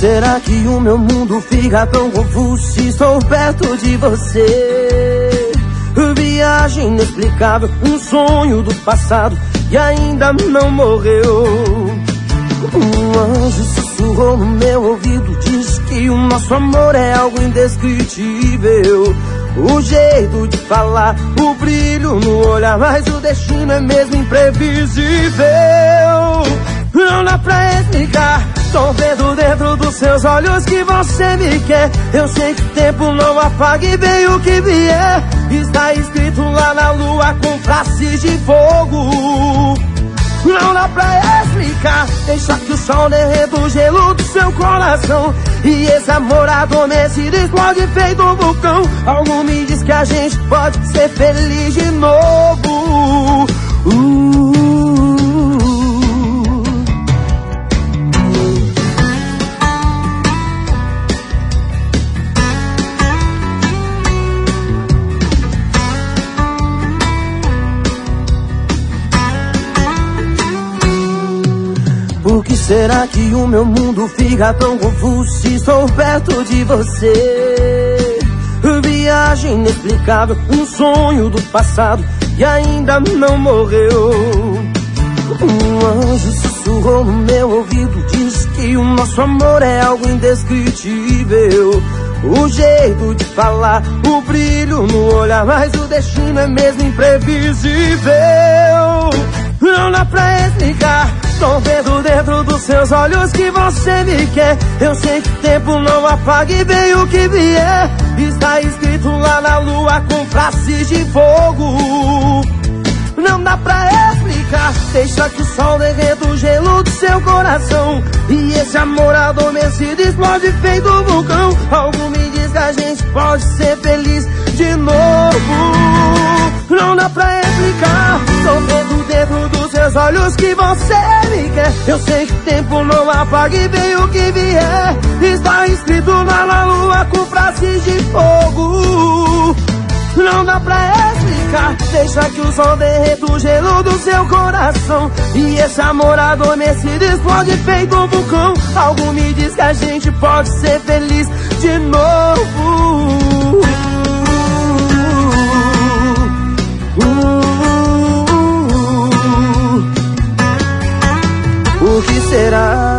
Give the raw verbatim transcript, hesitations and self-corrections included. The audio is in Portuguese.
será que o meu mundo fica tão confuso se estou perto de você? Viagem inexplicável, um sonho do passado e ainda não morreu. Um anjo sussurrou no meu ouvido, diz que o nosso amor é algo indescritível. O jeito de falar, o brilho no olhar, mas o destino é mesmo imprevisível. Não dá pra explicar, tô vendo dentro dos seus olhos que você me quer. Eu sei que o tempo não apaga e vem o que vier. Está escrito lá na lua com frases de fogo. Não dá pra explicar, deixa que o sol derreta o gelo do seu coração. E esse amor adormecido explode feito um vulcão. Algo me diz que a gente pode ser feliz de novo. uh. Por que será que o meu mundo fica tão confuso se estou perto de você? Viagem inexplicável, um sonho do passado e ainda não morreu. Um anjo sussurrou no meu ouvido, diz que o nosso amor é algo indescritível. O jeito de falar, o brilho no olhar, mas o destino é mesmo imprevisível. Não dá pra explicar, tô vendo dentro dos seus olhos que você me quer. Eu sei que o tempo não apaga e vem o que vier. Está escrito lá na lua com frases de fogo. Não dá pra explicar, deixa que o sol derreta o gelo do seu coração. E esse amor adormecido explode feito um vulcão. Algo me diz que a gente pode ser feliz de novo. Não dá pra explicar, tô vendo dentro dos seus olhos que você me quer. Eu sei que o tempo não apaga e vem o que vier. Está escrito lá na lua com frases de fogo. Não dá pra explicar, deixa que o sol derreta o gelo do seu coração. E esse amor adormecido explode feito um vulcão. Algo me diz que a gente pode ser feliz de novo. uh, uh, uh. O que será?